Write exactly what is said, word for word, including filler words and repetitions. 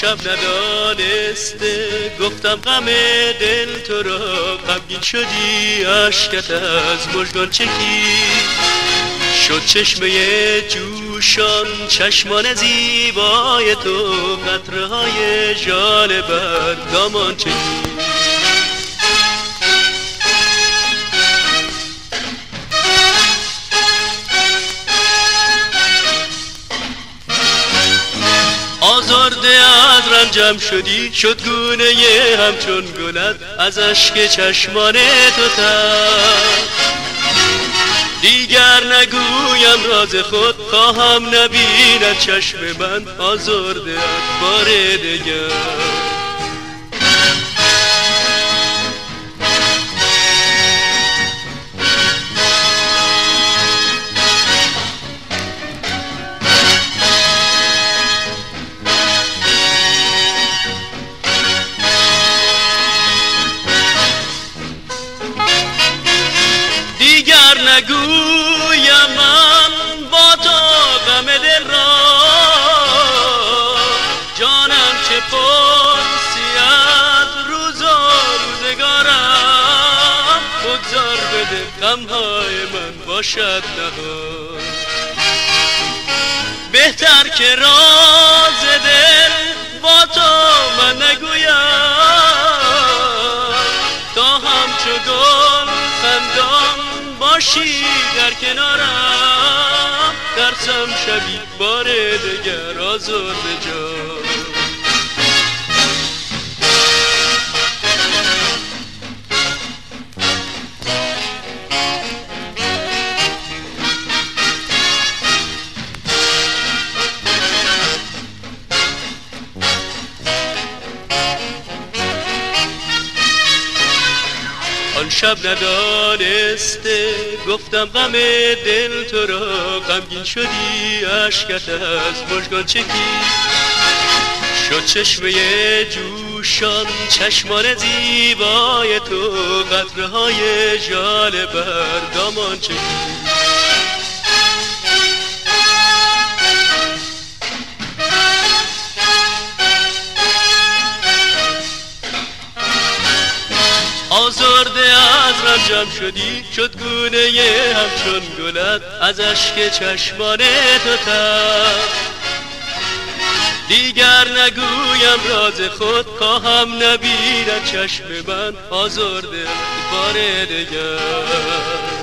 شب ندانسته گفتم غم دل تو را، غمگین شدی اشکت از مژگان چکید، شد چشمه جوشان چشمان زیبای تو، قطره های ژاله بر دامان چکید. آزرده از رنجم شدی، شد گونه همچون گلت از اشک چشمان تو تر. دیگر نگویم راز خود، خواهم نبیند چشم من آزرده از بار دگر. دیگر نگویم من با تو غم دل را، جانم چه پرسی از روز و روزگارم، بگذار بده غمهای من باشد نهان. بهتر که راز دل با تو من نگویم، تا همچو گل خندان باشی در کنارم، ترسم شبی بار دگر آزرده جان. آن شب ندانسته گفتم غم دل تو را، غمگین شدی اشکت از مژگان چکید، شد چشمه جوشان چشمان زیبای تو، قطره های ژاله بر دامان چکید. آزرده از رنجم شدی، شد گونه همچون گلت از اشک چشمان تو تر. دیگر نگویم راز خود، خواهم نبیند چشم من آزرده بار دگر.